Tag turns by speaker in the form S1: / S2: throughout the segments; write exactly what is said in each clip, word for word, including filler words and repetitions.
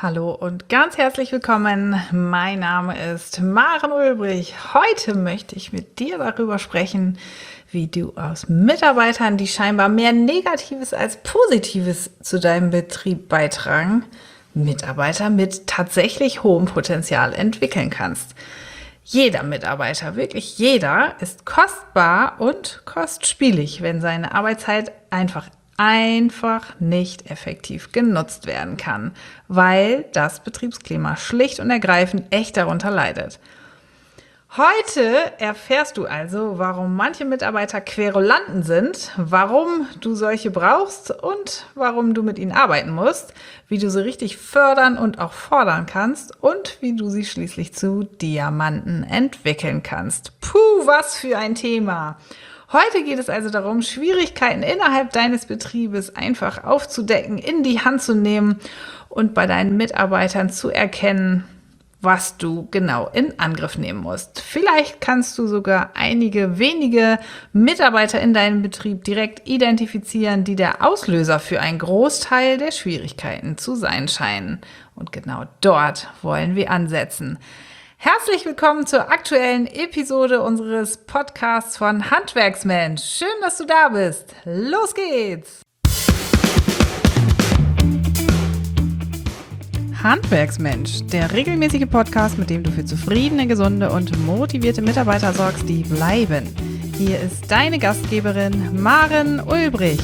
S1: Hallo und ganz herzlich willkommen. Mein Name ist Maren Ulbrich. Heute möchte ich mit dir darüber sprechen, wie du aus Mitarbeitern, die scheinbar mehr Negatives als Positives zu deinem Betrieb beitragen, Mitarbeiter mit tatsächlich hohem Potenzial entwickeln kannst. Jeder Mitarbeiter, wirklich jeder, ist kostbar und kostspielig, wenn seine Arbeitszeit einfach einfach nicht effektiv genutzt werden kann, weil das Betriebsklima schlicht und ergreifend echt darunter leidet. Heute erfährst du also, warum manche Mitarbeiter Querulanten sind, warum du solche brauchst und warum du mit ihnen arbeiten musst, wie du sie richtig fördern und auch fordern kannst und wie du sie schließlich zu Diamanten entwickeln kannst. Puh, was für ein Thema! Heute geht es also darum, Schwierigkeiten innerhalb deines Betriebes einfach aufzudecken, in die Hand zu nehmen und bei deinen Mitarbeitern zu erkennen, was du genau in Angriff nehmen musst. Vielleicht kannst du sogar einige wenige Mitarbeiter in deinem Betrieb direkt identifizieren, die der Auslöser für einen Großteil der Schwierigkeiten zu sein scheinen. Und genau dort wollen wir ansetzen. Herzlich willkommen zur aktuellen Episode unseres Podcasts von Handwerksmensch. Schön, dass du da bist. Los geht's! Handwerksmensch, der regelmäßige Podcast, mit dem du für zufriedene, gesunde und motivierte Mitarbeiter sorgst, die bleiben. Hier ist deine Gastgeberin Maren Ulbrich.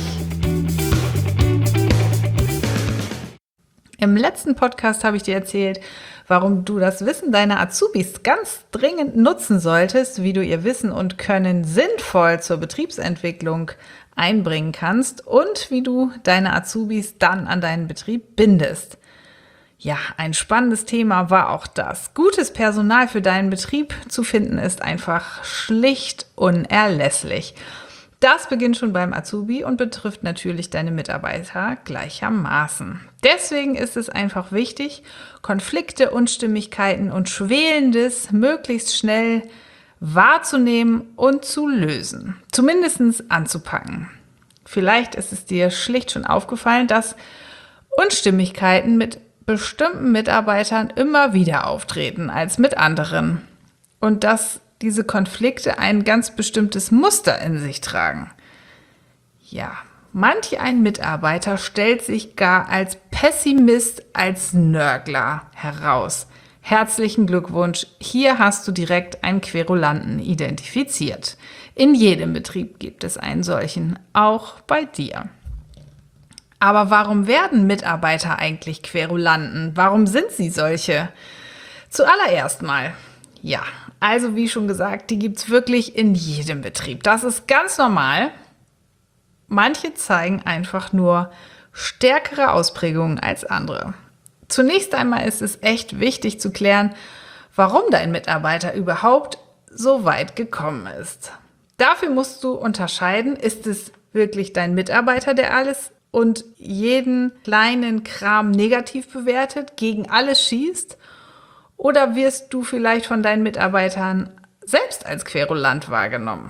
S1: Im letzten Podcast habe ich dir erzählt, warum du das Wissen deiner Azubis ganz dringend nutzen solltest, wie du ihr Wissen und Können sinnvoll zur Betriebsentwicklung einbringen kannst und wie du deine Azubis dann an deinen Betrieb bindest. Ja, ein spannendes Thema war auch das. Gutes Personal für deinen Betrieb zu finden ist einfach schlicht unerlässlich. Das beginnt schon beim Azubi und betrifft natürlich deine Mitarbeiter gleichermaßen. Deswegen ist es einfach wichtig, Konflikte, Unstimmigkeiten und Schwelendes möglichst schnell wahrzunehmen und zu lösen. Zumindest anzupacken. Vielleicht ist es dir schlicht schon aufgefallen, dass Unstimmigkeiten mit bestimmten Mitarbeitern immer wieder auftreten als mit anderen. Und dass diese Konflikte ein ganz bestimmtes Muster in sich tragen. Ja, manch ein Mitarbeiter stellt sich gar als Pessimist, als Nörgler heraus. Herzlichen Glückwunsch, hier hast du direkt einen Querulanten identifiziert. In jedem Betrieb gibt es einen solchen, auch bei dir. Aber warum werden Mitarbeiter eigentlich Querulanten? Warum sind sie solche? Zuallererst mal, ja, also wie schon gesagt, die gibt's wirklich in jedem Betrieb. Das ist ganz normal. Manche zeigen einfach nur stärkere Ausprägungen als andere. Zunächst einmal ist es echt wichtig zu klären, warum dein Mitarbeiter überhaupt so weit gekommen ist. Dafür musst du unterscheiden, ist es wirklich dein Mitarbeiter, der alles und jeden kleinen Kram negativ bewertet, gegen alles schießt? Oder wirst du vielleicht von deinen Mitarbeitern selbst als Querulant wahrgenommen?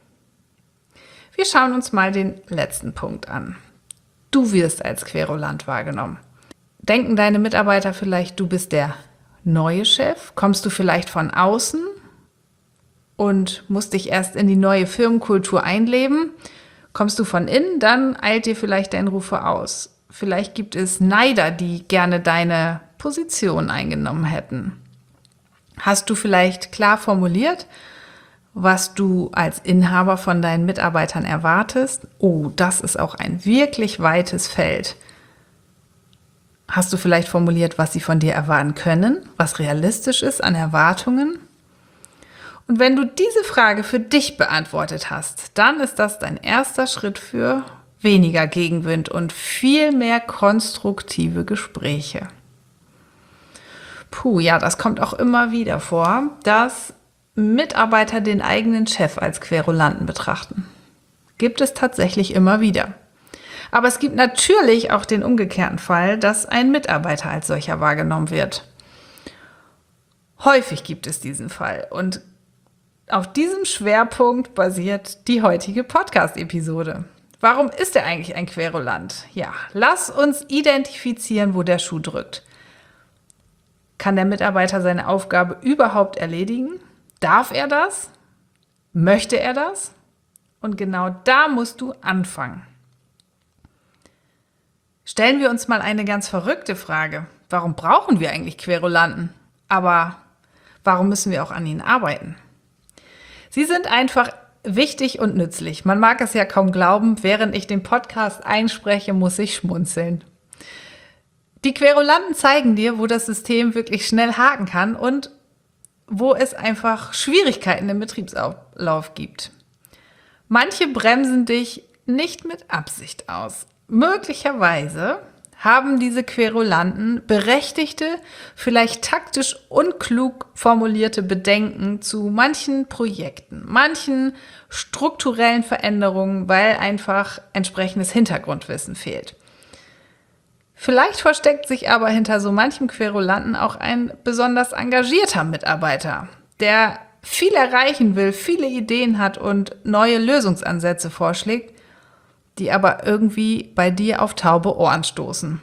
S1: Wir schauen uns mal den letzten Punkt an. Du wirst als Querulant wahrgenommen. Denken deine Mitarbeiter vielleicht, du bist der neue Chef? Kommst du vielleicht von außen und musst dich erst in die neue Firmenkultur einleben? Kommst du von innen, dann eilt dir vielleicht dein Ruf voraus. Vielleicht gibt es Neider, die gerne deine Position eingenommen hätten. Hast du vielleicht klar formuliert, was du als Inhaber von deinen Mitarbeitern erwartest? Oh, das ist auch ein wirklich weites Feld. Hast du vielleicht formuliert, was sie von dir erwarten können, was realistisch ist an Erwartungen? Und wenn du diese Frage für dich beantwortet hast, dann ist das dein erster Schritt für weniger Gegenwind und viel mehr konstruktive Gespräche. Puh, ja, das kommt auch immer wieder vor, dass Mitarbeiter den eigenen Chef als Querulanten betrachten. Gibt es tatsächlich immer wieder. Aber es gibt natürlich auch den umgekehrten Fall, dass ein Mitarbeiter als solcher wahrgenommen wird. Häufig gibt es diesen Fall und auf diesem Schwerpunkt basiert die heutige Podcast-Episode. Warum ist er eigentlich ein Querulant? Ja, lass uns identifizieren, wo der Schuh drückt. Kann der Mitarbeiter seine Aufgabe überhaupt erledigen? Darf er das? Möchte er das? Und genau da musst du anfangen. Stellen wir uns mal eine ganz verrückte Frage. Warum brauchen wir eigentlich Querulanten? Aber warum müssen wir auch an ihnen arbeiten? Sie sind einfach wichtig und nützlich. Man mag es ja kaum glauben, während ich den Podcast einspreche, muss ich schmunzeln. Die Querulanten zeigen dir, wo das System wirklich schnell haken kann und wo es einfach Schwierigkeiten im Betriebsablauf gibt. Manche bremsen dich nicht mit Absicht aus. Möglicherweise haben diese Querulanten berechtigte, vielleicht taktisch unklug formulierte Bedenken zu manchen Projekten, manchen strukturellen Veränderungen, weil einfach entsprechendes Hintergrundwissen fehlt. Vielleicht versteckt sich aber hinter so manchem Querulanten auch ein besonders engagierter Mitarbeiter, der viel erreichen will, viele Ideen hat und neue Lösungsansätze vorschlägt, die aber irgendwie bei dir auf taube Ohren stoßen.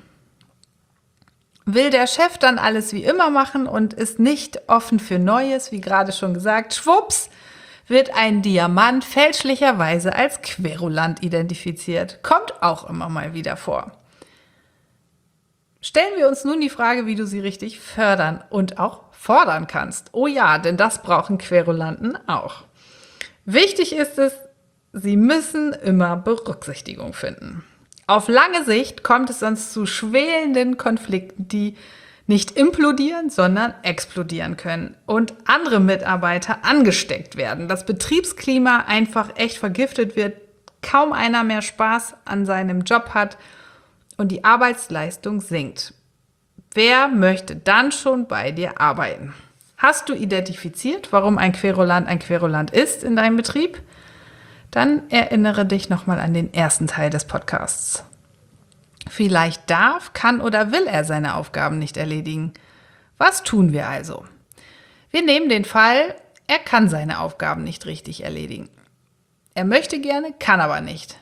S1: Will der Chef dann alles wie immer machen und ist nicht offen für Neues, wie gerade schon gesagt, schwupps, wird ein Diamant fälschlicherweise als Querulant identifiziert. Kommt auch immer mal wieder vor. Stellen wir uns nun die Frage, wie du sie richtig fördern und auch fordern kannst. Oh ja, denn das brauchen Querulanten auch. Wichtig ist es, sie müssen immer Berücksichtigung finden. Auf lange Sicht kommt es sonst zu schwelenden Konflikten, die nicht implodieren, sondern explodieren können und andere Mitarbeiter angesteckt werden. Das Betriebsklima einfach echt vergiftet wird, kaum einer mehr Spaß an seinem Job hat und die Arbeitsleistung sinkt. Wer möchte dann schon bei dir arbeiten? Hast du identifiziert, warum ein Querulant ein Querulant ist in deinem Betrieb? Dann erinnere dich nochmal an den ersten Teil des Podcasts. Vielleicht darf, kann oder will er seine Aufgaben nicht erledigen. Was tun wir also? Wir nehmen den Fall, er kann seine Aufgaben nicht richtig erledigen. Er möchte gerne, kann aber nicht.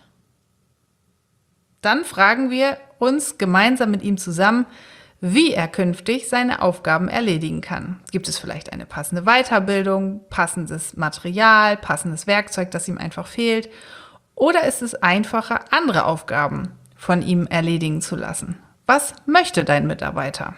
S1: Dann fragen wir uns gemeinsam mit ihm zusammen, wie er künftig seine Aufgaben erledigen kann. Gibt es vielleicht eine passende Weiterbildung, passendes Material, passendes Werkzeug, das ihm einfach fehlt? Oder ist es einfacher, andere Aufgaben von ihm erledigen zu lassen? Was möchte dein Mitarbeiter?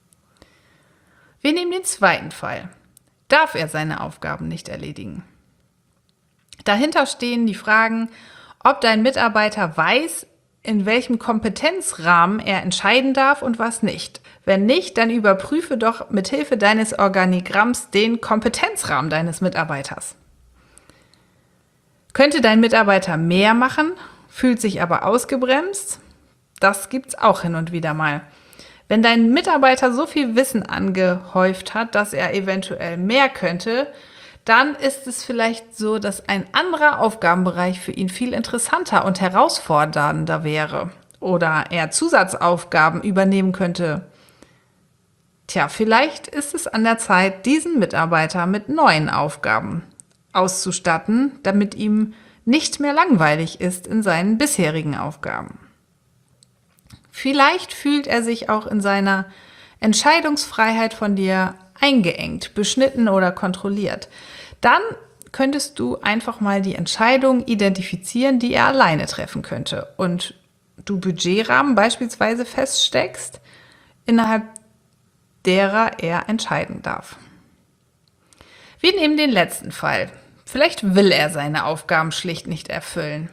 S1: Wir nehmen den zweiten Fall. Darf er seine Aufgaben nicht erledigen? Dahinter stehen die Fragen, ob dein Mitarbeiter weiß, in welchem Kompetenzrahmen er entscheiden darf und was nicht. Wenn nicht, dann überprüfe doch mithilfe deines Organigramms den Kompetenzrahmen deines Mitarbeiters. Könnte dein Mitarbeiter mehr machen, fühlt sich aber ausgebremst? Das gibt's auch hin und wieder mal. Wenn dein Mitarbeiter so viel Wissen angehäuft hat, dass er eventuell mehr könnte, dann ist es vielleicht so, dass ein anderer Aufgabenbereich für ihn viel interessanter und herausfordernder wäre oder er Zusatzaufgaben übernehmen könnte. Tja, vielleicht ist es an der Zeit, diesen Mitarbeiter mit neuen Aufgaben auszustatten, damit ihm nicht mehr langweilig ist in seinen bisherigen Aufgaben. Vielleicht fühlt er sich auch in seiner Entscheidungsfreiheit von dir eingeengt, beschnitten oder kontrolliert. Dann könntest du einfach mal die Entscheidung identifizieren, die er alleine treffen könnte und du Budgetrahmen beispielsweise feststeckst, innerhalb derer er entscheiden darf. Wir nehmen den letzten Fall. Vielleicht will er seine Aufgaben schlicht nicht erfüllen.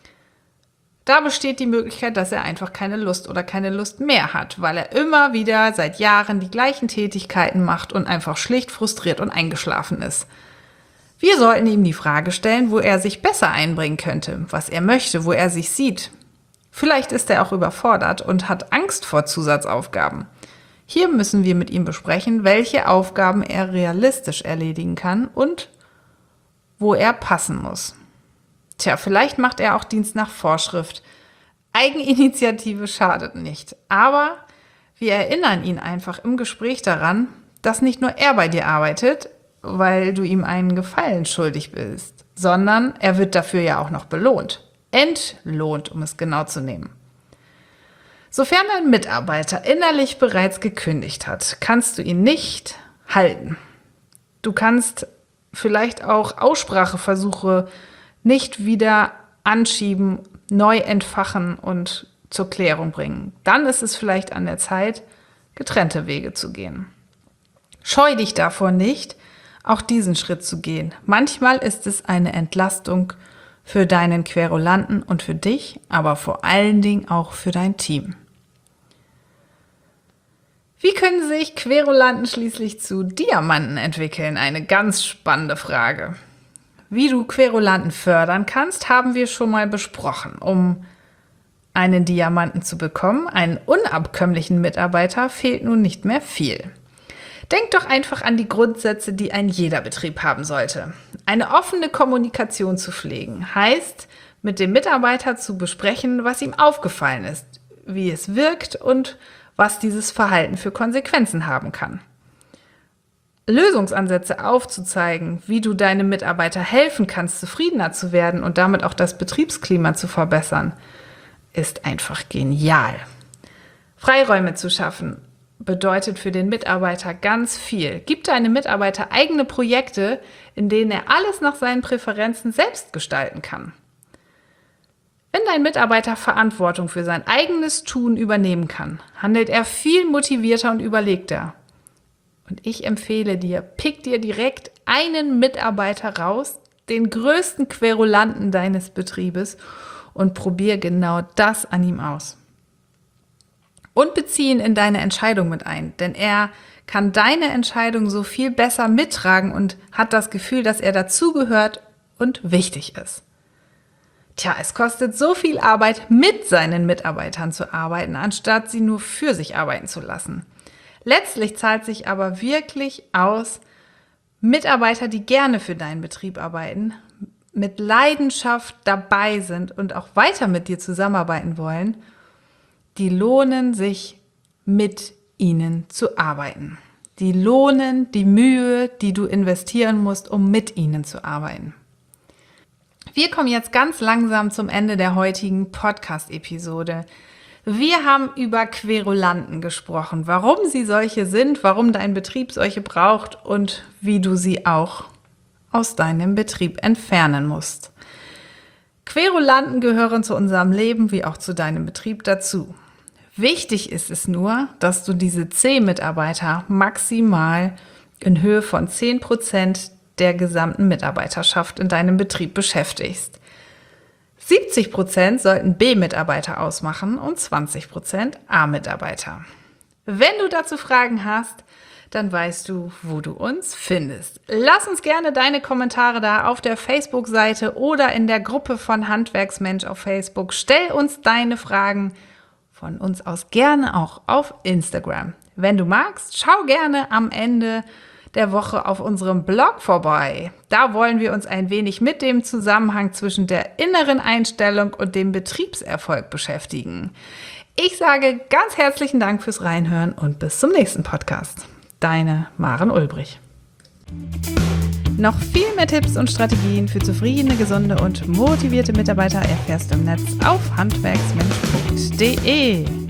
S1: Da besteht die Möglichkeit, dass er einfach keine Lust oder keine Lust mehr hat, weil er immer wieder seit Jahren die gleichen Tätigkeiten macht und einfach schlicht frustriert und eingeschlafen ist. Wir sollten ihm die Frage stellen, wo er sich besser einbringen könnte, was er möchte, wo er sich sieht. Vielleicht ist er auch überfordert und hat Angst vor Zusatzaufgaben. Hier müssen wir mit ihm besprechen, welche Aufgaben er realistisch erledigen kann und wo er passen muss. Tja, vielleicht macht er auch Dienst nach Vorschrift. Eigeninitiative schadet nicht. Aber wir erinnern ihn einfach im Gespräch daran, dass nicht nur er bei dir arbeitet, weil du ihm einen Gefallen schuldig bist, sondern er wird dafür ja auch noch belohnt. Entlohnt, um es genau zu nehmen. Sofern ein Mitarbeiter innerlich bereits gekündigt hat, kannst du ihn nicht halten. Du kannst vielleicht auch Ausspracheversuche nicht wieder anschieben, neu entfachen und zur Klärung bringen. Dann ist es vielleicht an der Zeit, getrennte Wege zu gehen. Scheu dich davor nicht, auch diesen Schritt zu gehen. Manchmal ist es eine Entlastung für deinen Querulanten und für dich, aber vor allen Dingen auch für dein Team. Wie können sich Querulanten schließlich zu Diamanten entwickeln? Eine ganz spannende Frage. Wie du Querulanten fördern kannst, haben wir schon mal besprochen. Um einen Diamanten zu bekommen, einen unabkömmlichen Mitarbeiter, fehlt nun nicht mehr viel. Denk doch einfach an die Grundsätze, die ein jeder Betrieb haben sollte. Eine offene Kommunikation zu pflegen heißt, mit dem Mitarbeiter zu besprechen, was ihm aufgefallen ist, wie es wirkt und was dieses Verhalten für Konsequenzen haben kann. Lösungsansätze aufzuzeigen, wie du deinem Mitarbeiter helfen kannst, zufriedener zu werden und damit auch das Betriebsklima zu verbessern, ist einfach genial. Freiräume zu schaffen bedeutet für den Mitarbeiter ganz viel. Gib deinem Mitarbeiter eigene Projekte, in denen er alles nach seinen Präferenzen selbst gestalten kann. Wenn dein Mitarbeiter Verantwortung für sein eigenes Tun übernehmen kann, handelt er viel motivierter und überlegter. Und ich empfehle dir, pick dir direkt einen Mitarbeiter raus, den größten Querulanten deines Betriebes, und probier genau das an ihm aus. Und bezieh ihn in deine Entscheidung mit ein, denn er kann deine Entscheidung so viel besser mittragen und hat das Gefühl, dass er dazugehört und wichtig ist. Tja, es kostet so viel Arbeit, mit seinen Mitarbeitern zu arbeiten, anstatt sie nur für sich arbeiten zu lassen. Letztlich zahlt sich aber wirklich aus, Mitarbeiter, die gerne für deinen Betrieb arbeiten, mit Leidenschaft dabei sind und auch weiter mit dir zusammenarbeiten wollen, die lohnen sich, mit ihnen zu arbeiten. Die lohnen die Mühe, die du investieren musst, um mit ihnen zu arbeiten. Wir kommen jetzt ganz langsam zum Ende der heutigen Podcast-Episode. Wir haben über Querulanten gesprochen, warum sie solche sind, warum dein Betrieb solche braucht und wie du sie auch aus deinem Betrieb entfernen musst. Querulanten gehören zu unserem Leben wie auch zu deinem Betrieb dazu. Wichtig ist es nur, dass du diese C-Mitarbeiter maximal in Höhe von zehn Prozent der gesamten Mitarbeiterschaft in deinem Betrieb beschäftigst. siebzig Prozent sollten B-Mitarbeiter ausmachen und zwanzig Prozent A-Mitarbeiter. Wenn du dazu Fragen hast, dann weißt du, wo du uns findest. Lass uns gerne deine Kommentare da auf der Facebook-Seite oder in der Gruppe von Handwerksmensch auf Facebook. Stell uns deine Fragen von uns aus gerne auch auf Instagram. Wenn du magst, schau gerne am Ende der Woche auf unserem Blog vorbei. Da wollen wir uns ein wenig mit dem Zusammenhang zwischen der inneren Einstellung und dem Betriebserfolg beschäftigen. Ich sage ganz herzlichen Dank fürs Reinhören und bis zum nächsten Podcast. Deine Maren Ulbrich. Noch viel mehr Tipps und Strategien für zufriedene, gesunde und motivierte Mitarbeiter erfährst du im Netz auf handwerksmensch punkt de.